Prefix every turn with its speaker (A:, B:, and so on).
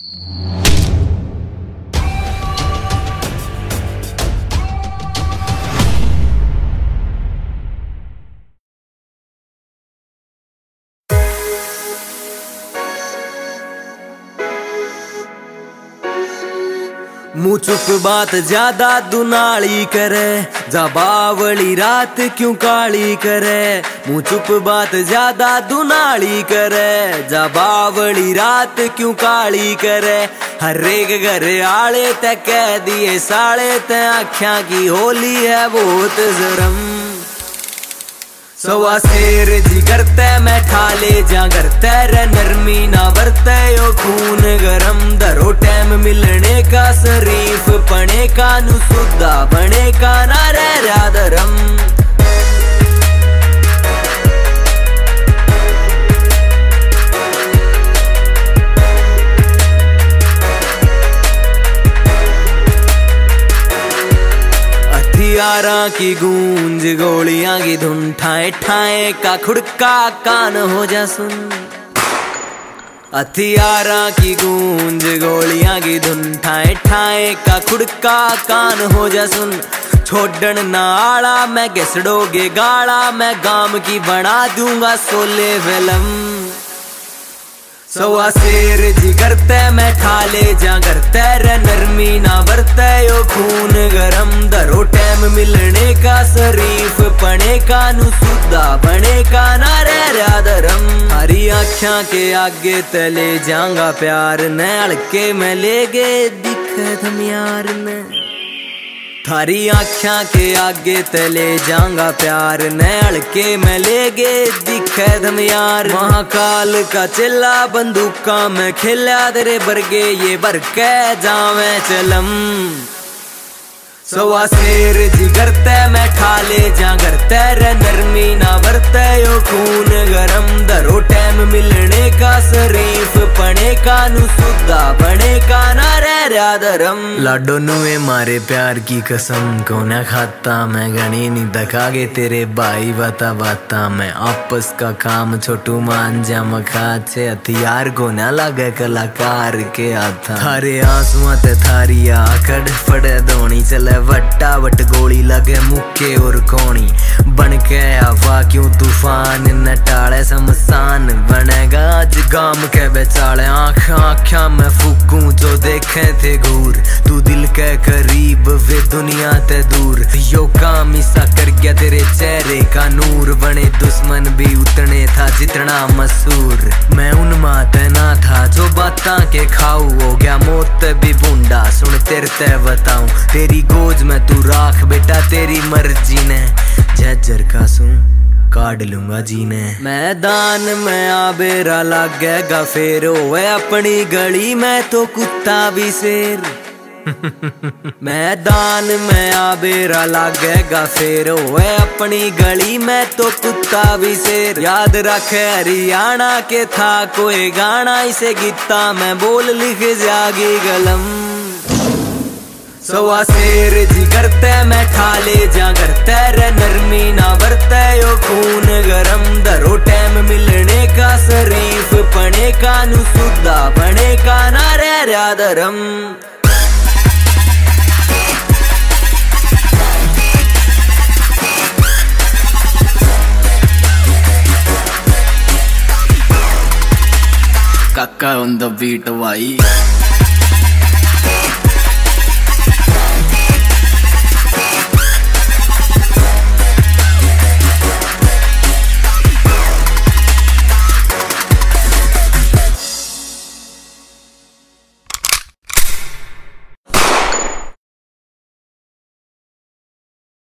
A: मुँह चुप बात ज्यादा दुनाली करे, जबावली रात क्यों काली करे। मुँह चुप बात ज्यादा दुनाली करे, जबावली रात क्यों काली करे। हर एक घर आले ते कह दिए साले ते आख्या की होली है बहुत जरम। सवा शेर जिगर ते मैं ठाले जा करते रे नरमी ना बरते यो खून गरम। धरो टाइम मिलने का शरीफ पने का नु सुद्धा बने का ना रह धरम। हथियारा की गूंज गोलियां की धुन ठाए ठाए का खुड़का कान हो जा सुन। हथियारा की गूंज गोलियां की धुन ठाए ठाए का खुड़का कान हो जा सुन। छोड़न ना आड़ा मैं घिसड़ोगे गाड़ा, मैं गाम की बना दूंगा सोले फिल्म। सवा शेर जिगर ते मैं ठाले जा करते रे नरमी ना बरते यो खून गरम। धरो टाइम मिलने का शरीफ पने का नु सुद्धा बने का ना रह धरम। हरी आँखियां के आगे तले जाऊंगा प्यार न हल्के में ले गए दिखे धमियार ने। थारी आँखियां के आगे तले जाऊंगा प्यार न हल्के में ले गे दिखे धमियार। महाकाल का चिल्ला बंदूका में खेला तेरे बरगे ये भर के जावे चलम। सवा शेर जिगर ते मैं ठाले जा करते रे नरमी ना बरते यो खून गरम। धरो टाइम मिलने का शरीफ पने का नु सुद्धा बने का ना रह धरम। लाडो नुए मारे प्यार की कसम को न खाता मैं गणी नहीं दखागे तेरे भाई बाता बाता। मैं आपस का काम छोटू मान जा मखा छे हथियार को न लगे कलाकार के हाथा। थारे आंसुआ ते थारी आकड़ फड़े धोनी चले वट्टा वट गोली लगे मुक्के और कोणी। बन के हवा क्यों तूफान न टाले शमशान बनेगा आज गाम के बेचाले। आँखा आँखा में फूकूं जो देखे थे घूर, तू दिल के करीब वे दुनिया ते दूर। यो काम ईसा कर गया तेरे चेहरे का नूर, बने दुश्मन भी उतने था जितना मशहूर। मैं उन माते ना था जो बाता के खाऊ, हो गया मौत भी बूंदा सुन तेरे ते बताऊं। तेरी गोज में तू राख बेटा तेरी मर्जी ने, झज्जर का सू काट लूंगा जीने। मैदान में आबेरा लागेगा फेर होवे अपनी गली में तो कुत्ता भी शेर। मैदान में आबेरा लागेगा फेर होवे अपनी गली में तो कुत्ता भी शेर। याद रखे हरियाणा के था कोई गाना, इसे गीता में बोल लिख जागी कलम। सवा शेर जिगर ते मैं ठाले जा करते रे नरमी ना बरते यो खून गरम। धरो टाइम मिलने का शरीफ पने का नु सुद्धा बने का ना रह धरम।
B: काका on the beat भाई।